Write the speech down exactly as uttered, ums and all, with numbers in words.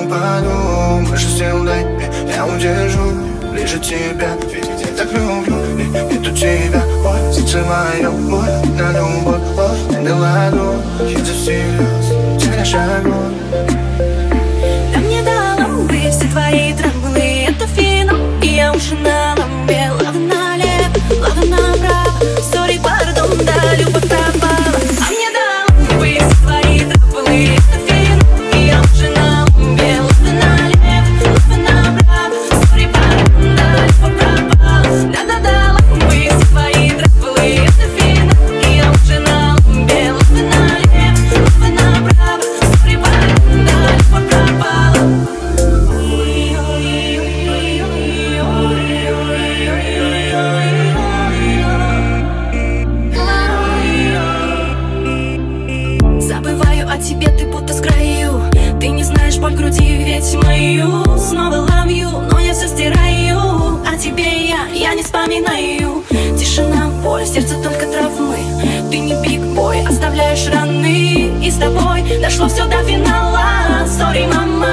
упаду, больше сил дай мне, я удержу ближе тебя, ведь я так люблю. Нету тебя, ой, сердце мое, ой, на любовь, ой, на ладу, я за всерьез, теряешь огонь. Да мне дала бы все твои травмы, это финал, и я уже на ломе. Лава налево, лава направо, сори, пардон, да, любовь пропала. А мне дала бы все твои травмы, это финал, и я уже на ломе. Лава налево, лава направо, сори, пардон, да, любовь пропала. Да-да-да, лава бы все твои травмы, это финал, и я уже на ломе. Лава налево, лава направо, сори, пардон, да, любовь пропала. Забываю о тебе, ты будто с краю. Ты не знаешь боль в груди, ведь мою. Снова love you, но я все стираю. О тебе я, я не вспоминаю. Тишина, боль, сердце только травмы. Ты не биг-бой, оставляешь раны. И с тобой дошло все до финала. Сори, мама.